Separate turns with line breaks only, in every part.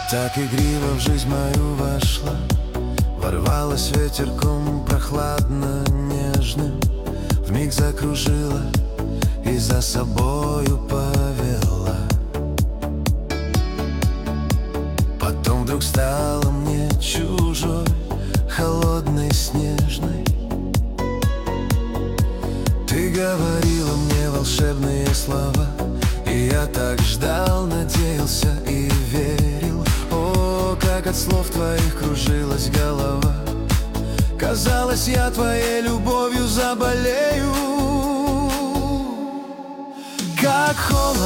Так игриво в жизнь мою вошла, ворвалась ветерком прохладно нежным, вмиг закружила и за собою повела. Потом вдруг стала мне чужой, холодной, снежной. Ты говорила мне волшебные слова, и я так ждал, надеялся и верил. О, как от слов твоих кружилась голова. Казалось, я твоей любовью заболею. Как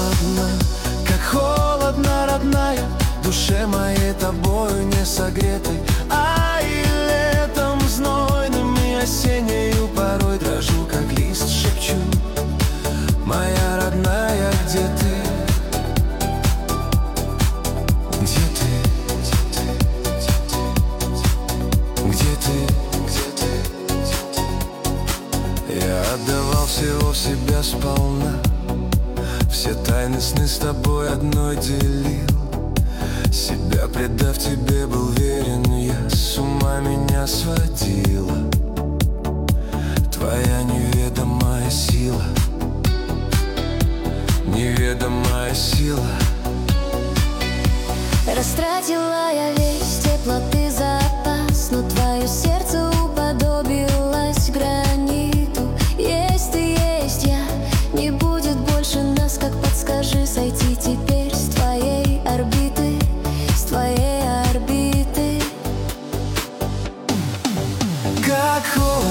холодно, родная, душе моей тобою не согретой. А и летом знойным, и осеннею порой дрожу, как лист, шепчу: моя родная, где ты? Где ты? Где ты? Я отдавал всего себя сполна, все тайны сны с тобой одной делил. Себя предав тебе был верен я, с ума меня сводила твоя неведомая сила. Неведомая сила.
Растратила я весь теплоты запас, но твое сердце уподобилось граниту. Есть ты, есть я, не будет больше нас, как подскажи сойти теперь с твоей орбиты, с твоей орбиты.
Как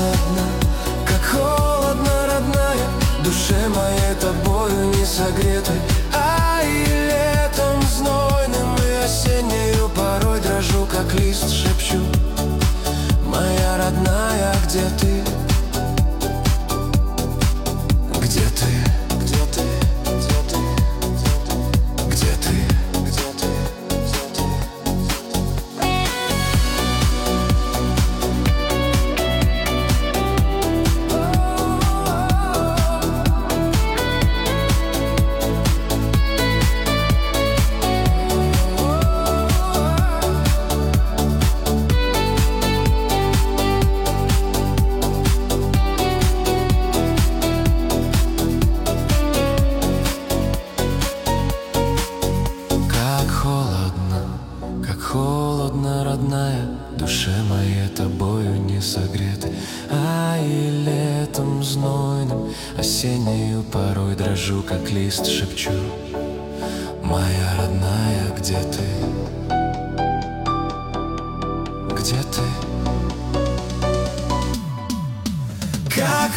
холодно, родная, душе моей тобою не согретой. А и летом знойным, и осеннею порой дрожу, как лист, шепчу: моя родная, где ты? Где ты? Где ты? Где ты? Где ты? Где ты? Холодно, родная, душе моей тобою не согретой. А и летом знойным, осеннею порой дрожу, как лист, шепчу: моя родная, где ты? Где ты? Как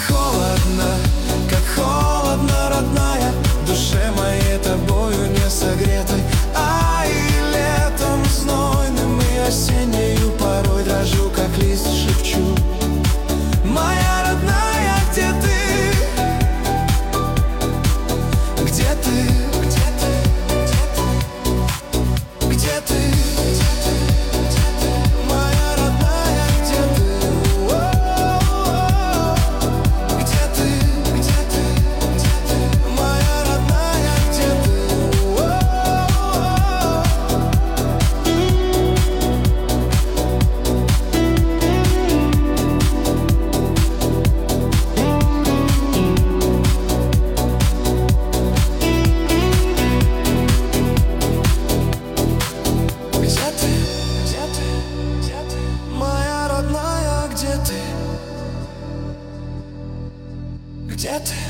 холодно, родная, душе моей тобою не согретой. А и летом знойным, и осеннею порой дрожу, как лист, шепчу: моя родная, где ты? Где ты? Где ты? Где ты? Моя родная, где ты? Где ты? Где ты? Моя родная, где ты? Где ты?